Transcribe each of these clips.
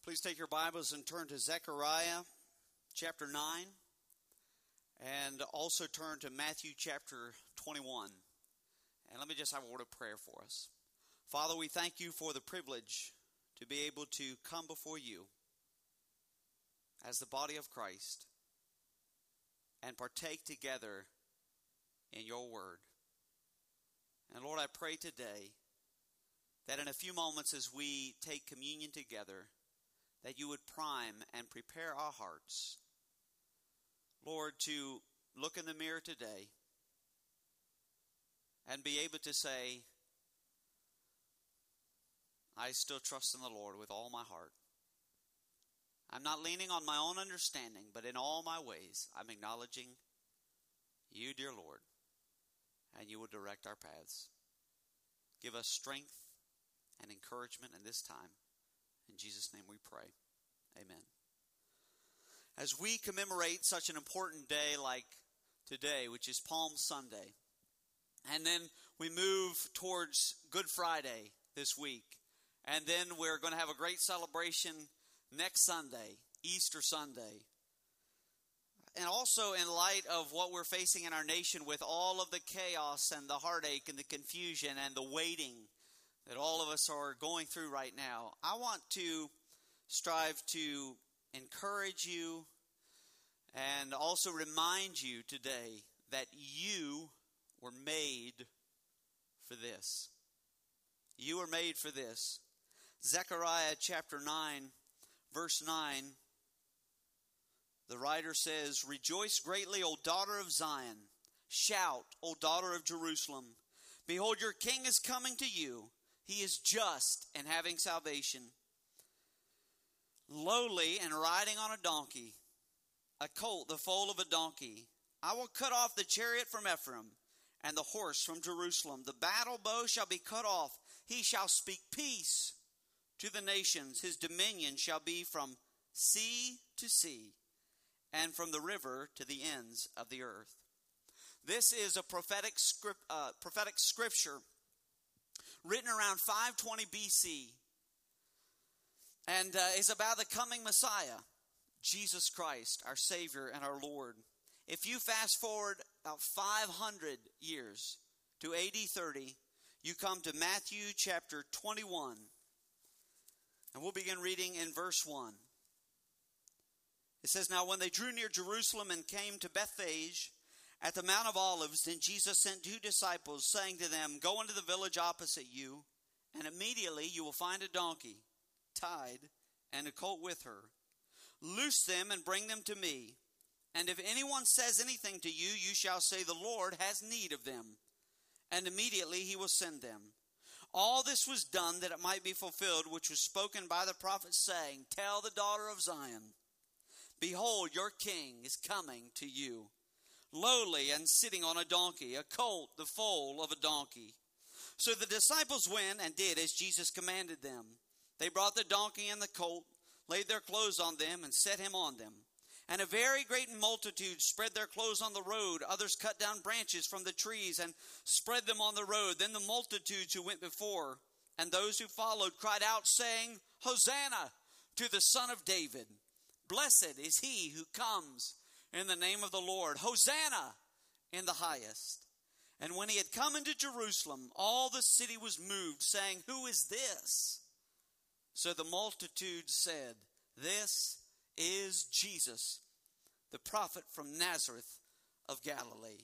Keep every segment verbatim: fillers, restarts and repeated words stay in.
Please take your Bibles and turn to Zechariah chapter nine, and also turn to Matthew chapter twenty-one. And let me just have a word of prayer for us. Father, we thank you for the privilege to be able to come before you as the body of Christ and partake together in your word. And Lord, I pray today that in a few moments as we take communion together, that you would prime and prepare our hearts, Lord, to look in the mirror today and be able to say, I still trust in the Lord with all my heart. I'm not leaning on my own understanding, but in all my ways, I'm acknowledging you, dear Lord, and you will direct our paths. Give us strength and encouragement in this time. In Jesus' name we pray. Amen. As we commemorate such an important day like today, which is Palm Sunday, and then we move towards Good Friday this week, and then we're going to have a great celebration next Sunday, Easter Sunday. And also in light of what we're facing in our nation with all of the chaos and the heartache and the confusion and the waiting that all of us are going through right now, I want to strive to encourage you and also remind you today that you were made for this. You were made for this. Zechariah chapter nine, verse nine, the writer says, Rejoice greatly, O daughter of Zion. Shout, O daughter of Jerusalem. Behold, your king is coming to you. He is just and having salvation, lowly and riding on a donkey, a colt, the foal of a donkey. I will cut off the chariot from Ephraim and the horse from Jerusalem. The battle bow shall be cut off. He shall speak peace to the nations. His dominion shall be from sea to sea and from the river to the ends of the earth. This is a prophetic script, uh, prophetic scripture written around five twenty B C, and uh, is about the coming Messiah, Jesus Christ, our Savior and our Lord. If you fast forward about five hundred years to A D thirty, you come to Matthew chapter twenty-one, and we'll begin reading in verse one. It says, Now when they drew near Jerusalem and came to Bethphage, at the Mount of Olives, then Jesus sent two disciples, saying to them, Go into the village opposite you, and immediately you will find a donkey tied and a colt with her. Loose them and bring them to me. And if anyone says anything to you, you shall say, The Lord has need of them. And immediately he will send them. All this was done that it might be fulfilled, which was spoken by the prophet, saying, Tell the daughter of Zion, Behold, your king is coming to you, lowly and sitting on a donkey, a colt, the foal of a donkey. So the disciples went and did as Jesus commanded them. They brought the donkey and the colt, laid their clothes on them, and set him on them. And a very great multitude spread their clothes on the road. Others cut down branches from the trees and spread them on the road. Then the multitudes who went before and those who followed cried out, saying, Hosanna to the Son of David. Blessed is he who comes in the name of the Lord. Hosanna in the highest. And when he had come into Jerusalem, all the city was moved, saying, Who is this? So the multitude said, This is Jesus, the prophet from Nazareth of Galilee.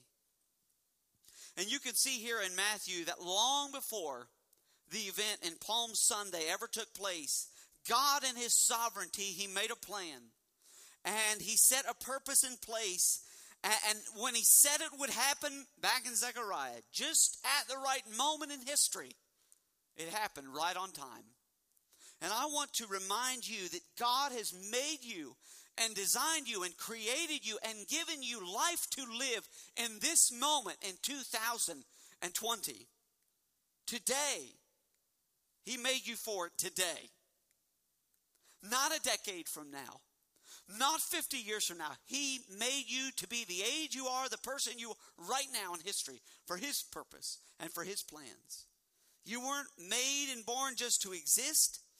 And you can see here in Matthew that long before the event in Palm Sunday ever took place, God in his sovereignty, he made a plan. And he set a purpose in place. And when he said it would happen back in Zechariah, just at the right moment in history, it happened right on time. And I want to remind you that God has made you and designed you and created you and given you life to live in this moment in two thousand twenty. Today, he made you for it today. Not a decade from now. Not fifty years from now. He made you to be the age you are, the person you are right now in history, for his purpose and for his plans. You weren't made and born just to exist.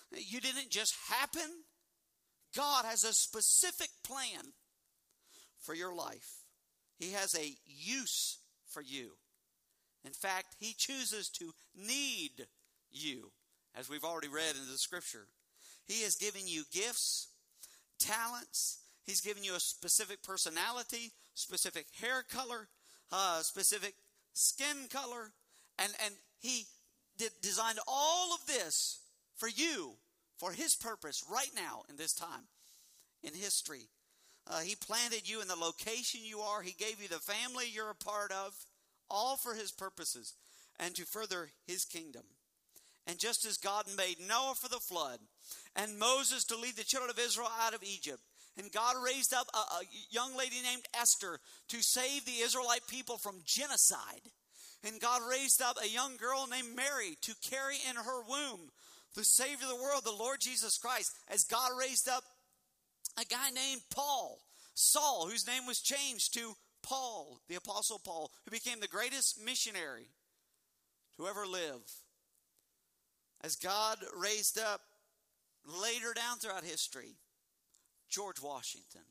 You didn't just happen. God has a specific plan for your life. He has a use for you. In fact, he chooses to need you, as we've already read in the scripture. He has given you gifts, talents. He's given you a specific personality, specific hair color, uh, specific skin color. And, and he did, designed all of this for you, for his purpose right now in this time in history. Uh, he planted you in the location you are. He gave you the family you're a part of, all for his purposes and to further his kingdom. And just as God made Noah for the flood and Moses to lead the children of Israel out of Egypt, and God raised up a, a young lady named Esther to save the Israelite people from genocide. And God raised up a young girl named Mary to carry in her womb the Savior of the world, the Lord Jesus Christ. As God raised up a guy named Paul, Saul, whose name was changed to Paul, the Apostle Paul, who became the greatest missionary to ever live. As God raised up later down throughout history, George Washington,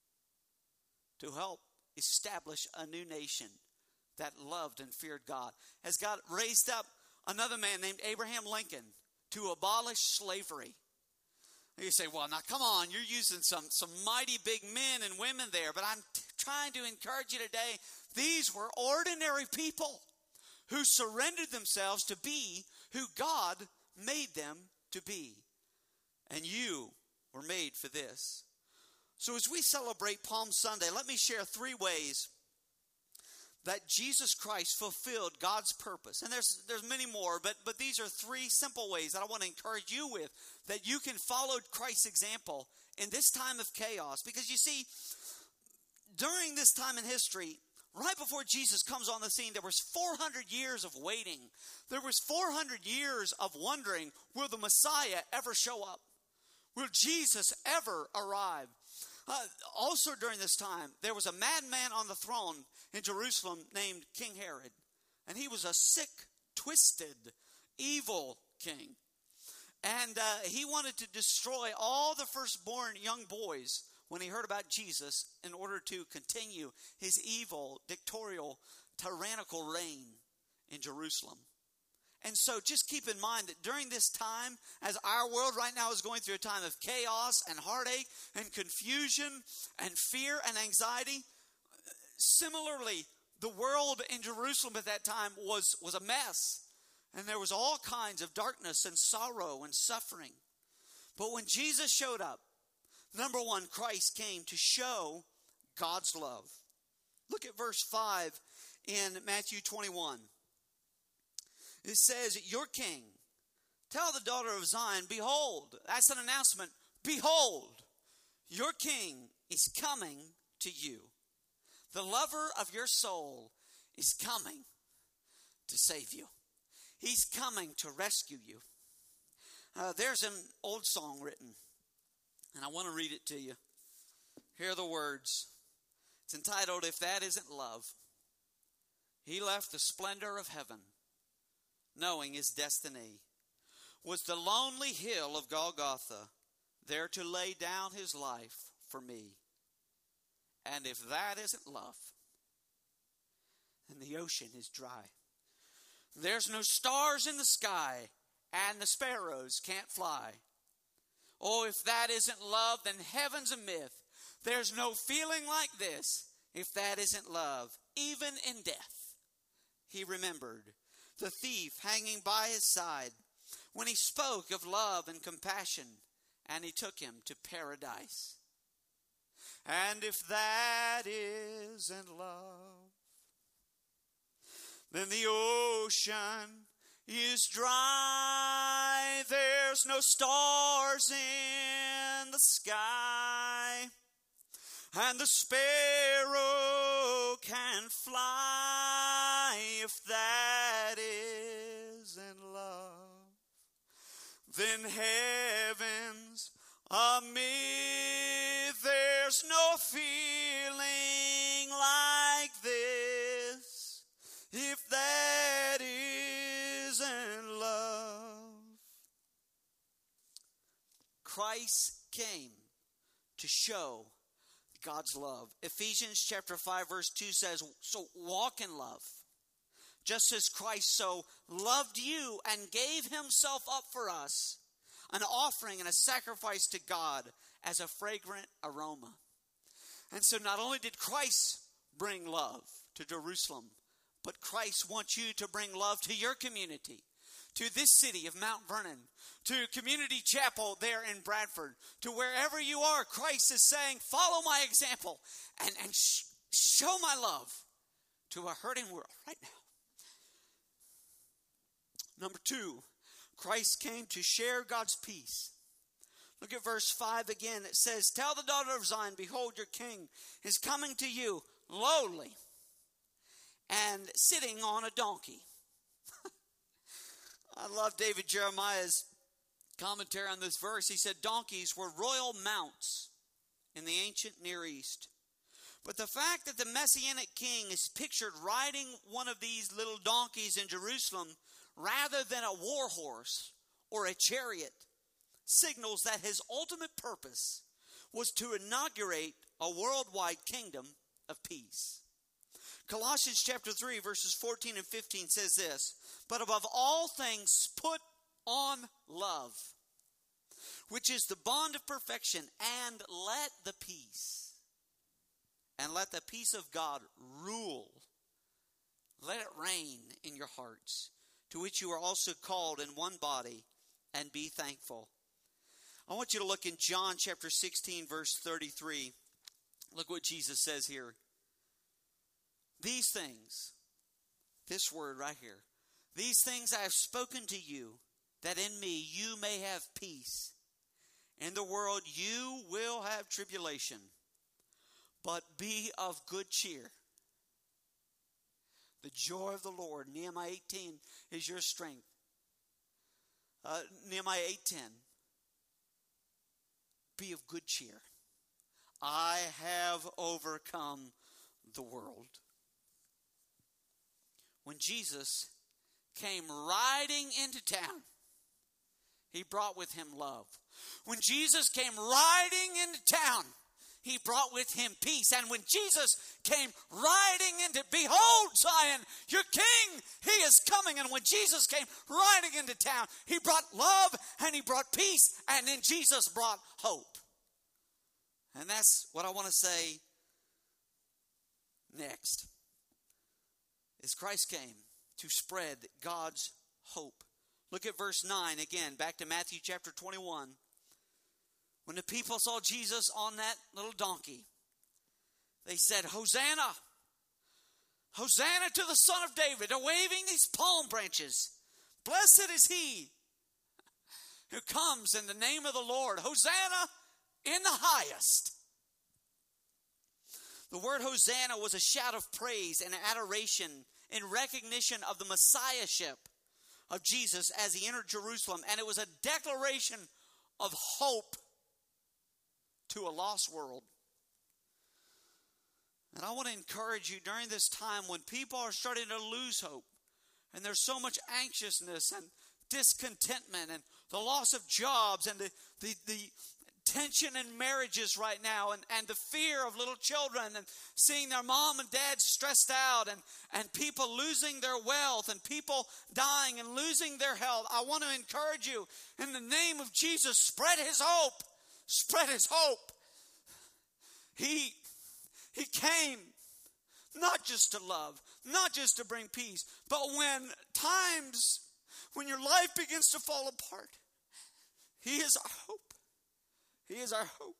to help establish a new nation that loved and feared God. As God raised up another man named Abraham Lincoln to abolish slavery. You say, well, now come on, you're using some, some mighty big men and women there, but I'm t- trying to encourage you today. These were ordinary people who surrendered themselves to be who God made them to be. And you were made for this. So as we celebrate Palm Sunday, let me share three ways that Jesus Christ fulfilled God's purpose. And there's there's many more, but, but these are three simple ways that I want to encourage you with, that you can follow Christ's example in this time of chaos. Because you see, during this time in history, right before Jesus comes on the scene, there was four hundred years of waiting. There was four hundred years of wondering, will the Messiah ever show up? Will Jesus ever arrive? Uh, also during this time, there was a madman on the throne in Jerusalem named King Herod. And he was a sick, twisted, evil king. And uh, he wanted to destroy all the firstborn young boys when he heard about Jesus in order to continue his evil, dictatorial, tyrannical reign in Jerusalem. And so just keep in mind that during this time, as our world right now is going through a time of chaos and heartache and confusion and fear and anxiety, similarly, the world in Jerusalem at that time was, was a mess. And there was all kinds of darkness and sorrow and suffering. But when Jesus showed up, number one, Christ came to show God's love. Look at verse five in Matthew twenty-one. It says, your king, tell the daughter of Zion, behold, that's an announcement, behold, your king is coming to you. The lover of your soul is coming to save you. He's coming to rescue you. Uh, there's an old song written, and I want to read it to you. Here are the words. It's entitled, If That Isn't Love. He left the splendor of heaven, knowing his destiny was the lonely hill of Golgotha, there to lay down his life for me. And if that isn't love, then the ocean is dry. There's no stars in the sky, and the sparrows can't fly. Oh, if that isn't love, then heaven's a myth. There's no feeling like this, if that isn't love. Even in death, he remembered the thief hanging by his side when he spoke of love and compassion, and he took him to paradise. And if that isn't love, then the ocean is dry. There's no stars in the sky, and the sparrow can fly. If that isn't love, then heaven's a myth. There's no feeling like this, if that isn't love. Christ came to show God's love. Ephesians chapter five verse two says, so walk in love, just as Christ so loved you and gave himself up for us, an offering and a sacrifice to God as a fragrant aroma. And so not only did Christ bring love to Jerusalem, but Christ wants you to bring love to your community, to this city of Mount Vernon, to Community Chapel there in Bradford, to wherever you are. Christ is saying, follow my example and, and sh- show my love to a hurting world right now. Number two, Christ came to share God's peace. Look at verse five again. It says, tell the daughter of Zion, behold, your king is coming to you lowly and sitting on a donkey. I love David Jeremiah's commentary on this verse. He said donkeys were royal mounts in the ancient Near East. But the fact that the Messianic king is pictured riding one of these little donkeys in Jerusalem rather than a war horse or a chariot signals that his ultimate purpose was to inaugurate a worldwide kingdom of peace. Colossians chapter three verses fourteen and fifteen says this, but above all things put on love, which is the bond of perfection, and let the peace, and let the peace of God rule. Let it reign in your hearts, to which you are also called in one body, and be thankful. I want you to look in John chapter sixteen, verse thirty-three. Look what Jesus says here. These things, this word right here, these things I have spoken to you, that in me you may have peace. In the world you will have tribulation, but be of good cheer. The joy of the Lord, Nehemiah eighteen, is your strength. Uh, Nehemiah eight ten. Be of good cheer. I have overcome the world. When Jesus came riding into town, he brought with him love. When Jesus came riding into town, he brought with him peace. And when Jesus came riding into, behold, Zion, your king, he is coming. And when Jesus came riding into town, he brought love and he brought peace. And then Jesus brought hope. And that's what I want to say next. Is Christ came to spread God's hope. Look at verse nine again, back to Matthew chapter twenty-one. When the people saw Jesus on that little donkey, they said, Hosanna! Hosanna to the Son of David. They're waving these palm branches. Blessed is he who comes in the name of the Lord. Hosanna in the highest. The word Hosanna was a shout of praise and adoration in recognition of the Messiahship of Jesus as he entered Jerusalem. And it was a declaration of hope to a lost world. And I want to encourage you during this time when people are starting to lose hope and there's so much anxiousness and discontentment and the loss of jobs and the, the, the tension in marriages right now and, and the fear of little children and seeing their mom and dad stressed out and, and people losing their wealth and people dying and losing their health. I want to encourage you in the name of Jesus, spread his hope. Spread his hope. He, he came not just to love, not just to bring peace, but when times, when your life begins to fall apart, he is our hope. He is our hope.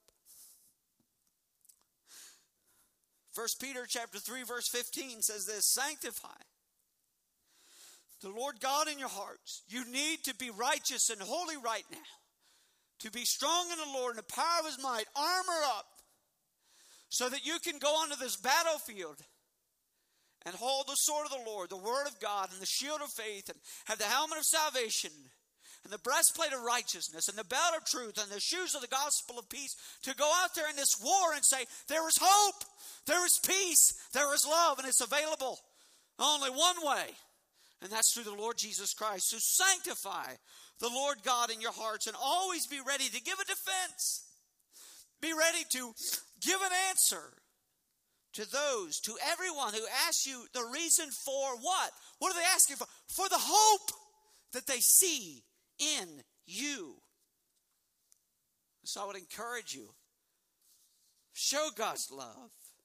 First Peter chapter three verse fifteen says this, sanctify the Lord God in your hearts. You need to be righteous and holy right now. To be strong in the Lord and the power of his might. Armor up so that you can go onto this battlefield and hold the sword of the Lord, the word of God, and the shield of faith, and have the helmet of salvation, and the breastplate of righteousness, and the belt of truth, and the shoes of the gospel of peace, to go out there in this war and say, there is hope, there is peace, there is love, and it's available only one way, and that's through the Lord Jesus Christ. So sanctify the Lord God in your hearts and always be ready to give a defense. Be ready to give an answer to those, to everyone who asks you the reason for what? What are they asking for? For the hope that they see in you. So I would encourage you, show God's love,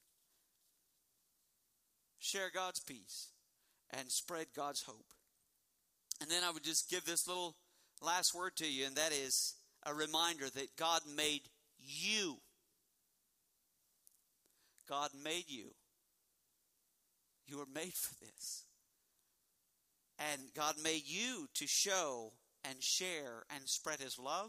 share God's peace, and spread God's hope. And then I would just give this little last word to you, and that is a reminder that God made you. God made you. You were made for this. And God made you to show and share and spread His love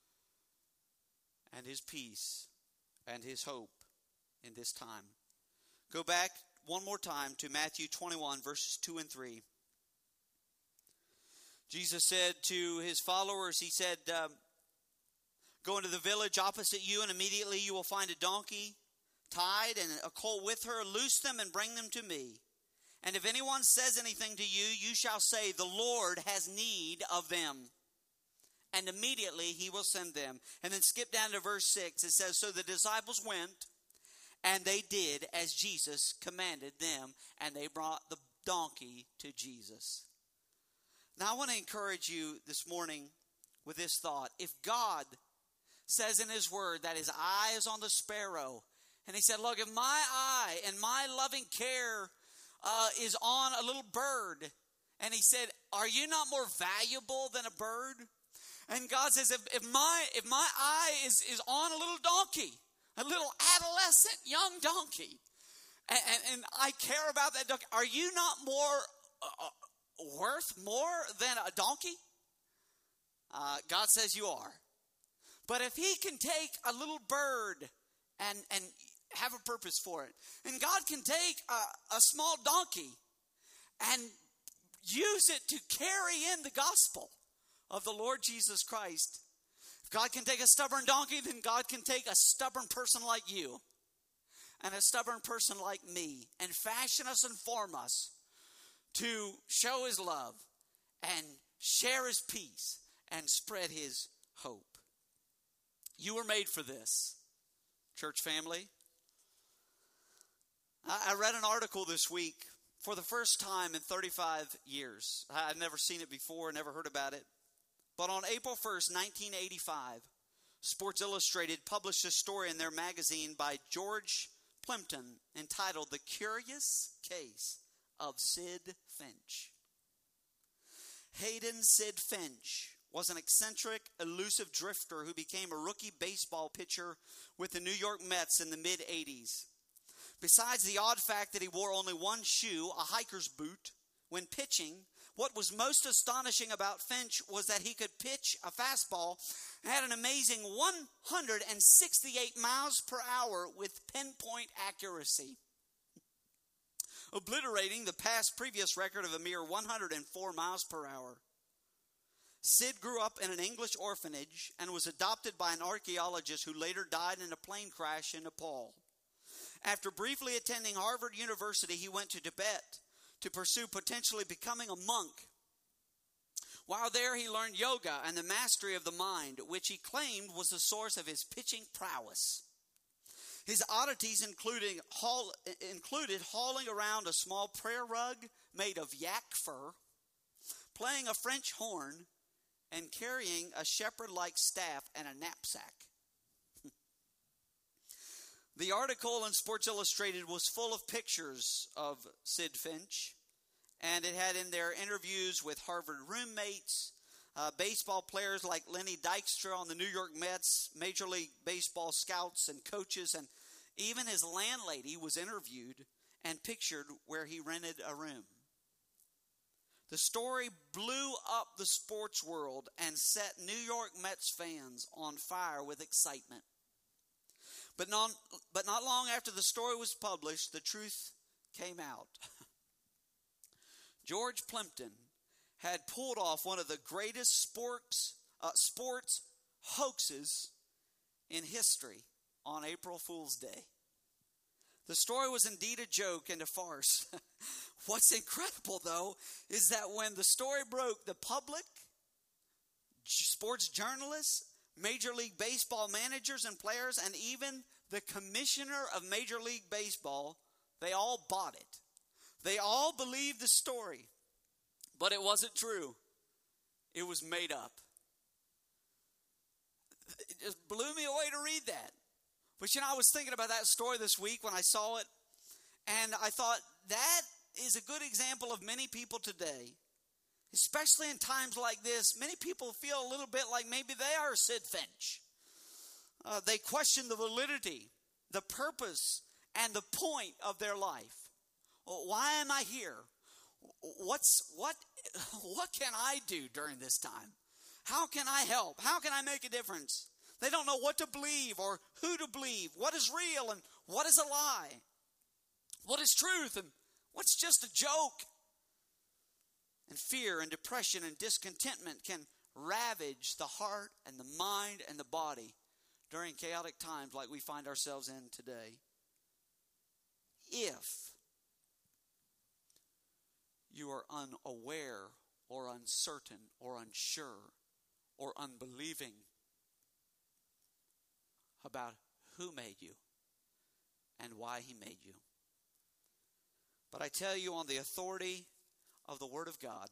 and His peace and His hope in this time. Go back one more time to Matthew twenty-one, verses two and three. Jesus said to His followers, He said, um, go into the village opposite you, and immediately you will find a donkey tied and a colt with her. Loose them and bring them to me. And if anyone says anything to you, you shall say, the Lord has need of them. And immediately He will send them. And then skip down to verse six. It says, so the disciples went, and they did as Jesus commanded them, and they brought the donkey to Jesus. Now I want to encourage you this morning with this thought. If God says in His word that His eye is on the sparrow, and He said, look, if my eye and my loving care uh, is on a little bird, and He said, are you not more valuable than a bird? And God says, if, if my if my eye is, is on a little donkey, a little adolescent young donkey, and, and, and I care about that donkey, are you not more uh, worth more than a donkey? Uh, God says you are. But if He can take a little bird and and have a purpose for it, and God can take a, a small donkey and use it to carry in the gospel of the Lord Jesus Christ. If God can take a stubborn donkey, then God can take a stubborn person like you and a stubborn person like me and fashion us and form us to show His love and share His peace and spread His hope. You were made for this, church family. I read an article this week for the first time in thirty-five years. I'd never seen it before, never heard about it. But on April first, nineteen eighty-five, Sports Illustrated published a story in their magazine by George Plimpton entitled The Curious Case of Sid Finch. Hayden Sid Finch was an eccentric, elusive drifter who became a rookie baseball pitcher with the New York Mets in the mid-eighties. Besides the odd fact that he wore only one shoe, a hiker's boot, when pitching, what was most astonishing about Finch was that he could pitch a fastball and had an amazing one hundred sixty-eight miles per hour with pinpoint accuracy, obliterating the past previous record of a mere one hundred four miles per hour. Sid grew up in an English orphanage and was adopted by an archaeologist who later died in a plane crash in Nepal. After briefly attending Harvard University, he went to Tibet to pursue potentially becoming a monk. While there, he learned yoga and the mastery of the mind, which he claimed was the source of his pitching prowess. His oddities included, haul, included hauling around a small prayer rug made of yak fur, playing a French horn, and carrying a shepherd-like staff and a knapsack. The article in Sports Illustrated was full of pictures of Sid Finch, and it had in there interviews with Harvard roommates, uh, baseball players like Lenny Dykstra on the New York Mets, Major League Baseball scouts and coaches, and even his landlady was interviewed and pictured where he rented a room. The story blew up the sports world and set New York Mets fans on fire with excitement. But not, but not long after the story was published, the truth came out. George Plimpton had pulled off one of the greatest sports, uh, sports hoaxes in history on April Fool's Day. The story was indeed a joke and a farce. What's incredible, though, is that when the story broke, the public, sports journalists, Major League Baseball managers and players, and even the commissioner of Major League Baseball, they all bought it. They all believed the story. But it wasn't true. It was made up. It just blew me away to read that. But you know, I was thinking about that story this week when I saw it. And I thought, that is a good example of many people today. Especially in times like this, many people feel a little bit like maybe they are Sid Finch. Uh, they question the validity, the purpose, and the point of their life. Well, why am I here? What's what? What can I do during this time? How can I help? How can I make a difference? They don't know what to believe or who to believe. What is real and what is a lie? What is truth and what's just a joke? And fear and depression and discontentment can ravage the heart and the mind and the body during chaotic times like we find ourselves in today. If you are unaware or uncertain or unsure or unbelieving about who made you and why he made you. But I tell you on the authority of the Word of God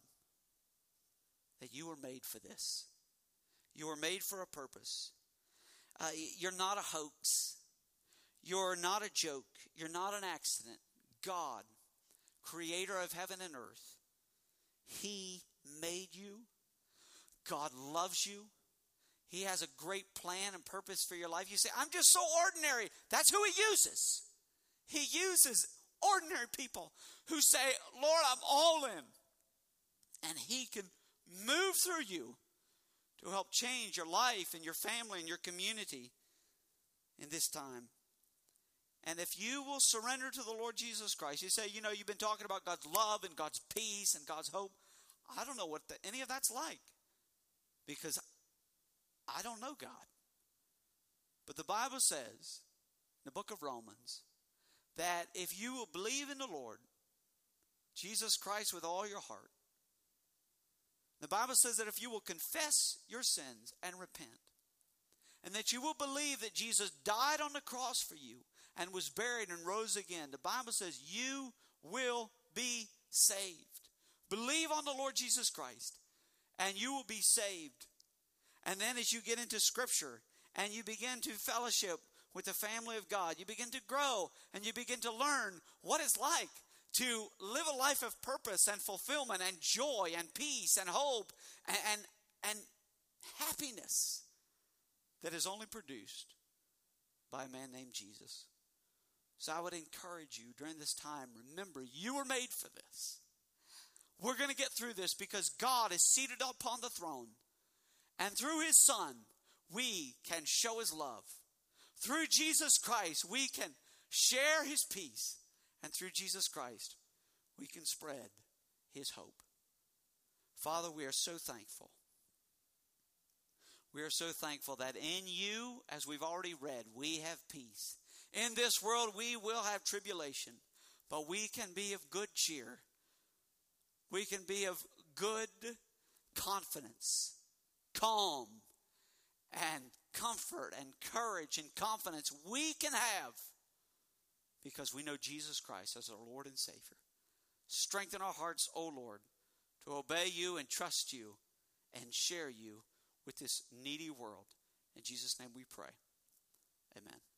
that you were made for this. You were made for a purpose. Uh, you're not a hoax. You're not a joke. You're not an accident. God, creator of heaven and earth, he made you. God loves you. He has a great plan and purpose for your life. You say, I'm just so ordinary. That's who he uses. He uses ordinary people who say, Lord, I'm all in. And he can move through you to help change your life and your family and your community in this time. And if you will surrender to the Lord Jesus Christ, you say, you know, you've been talking about God's love and God's peace and God's hope. I don't know what the, any of that's like because I don't know God. But the Bible says in the book of Romans that if you will believe in the Lord Jesus Christ with all your heart, the Bible says that if you will confess your sins and repent, and that you will believe that Jesus died on the cross for you and was buried and rose again, the Bible says you will be saved. Believe on the Lord Jesus Christ and you will be saved. And then as you get into Scripture and you begin to fellowship with the family of God, you begin to grow and you begin to learn what it's like to live a life of purpose and fulfillment and joy and peace and hope and, and, and happiness that is only produced by a man named Jesus. So I would encourage you during this time, remember, you were made for this. We're going to get through this because God is seated upon the throne. And through his Son, we can show his love. Through Jesus Christ, we can share his peace. And through Jesus Christ, we can spread his hope. Father, we are so thankful. We are so thankful that in you, as we've already read, we have peace. In this world, we will have tribulation, but we can be of good cheer. We can be of good confidence, calm, and comfort, and courage, and confidence we can have because we know Jesus Christ as our Lord and Savior. Strengthen our hearts, O Lord, to obey you and trust you and share you with this needy world. In Jesus' name we pray. Amen.